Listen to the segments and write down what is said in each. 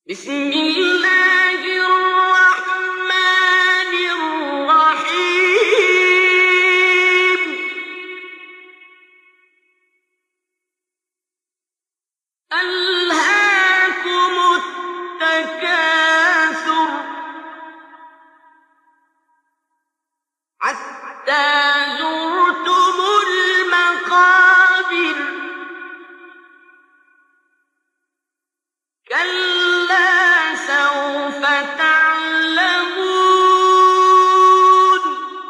بسم الله الرحمن الرحيم ألهاكم التكاثر حتى زرتم المقابر كلا سوف تعلمون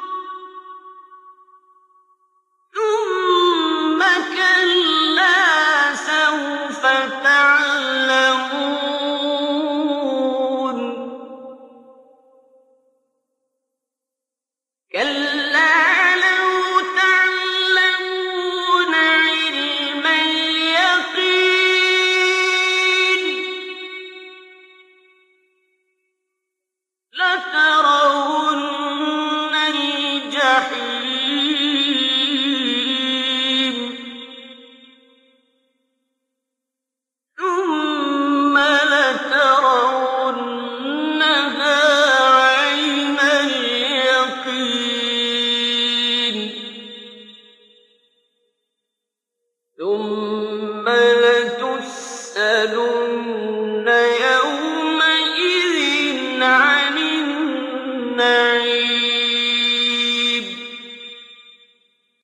ثم كلا سوف تعلمون كلا لو تعلمون علم اليقين لترون الجحيم ثم لترونها عين اليقين ثم لتسألن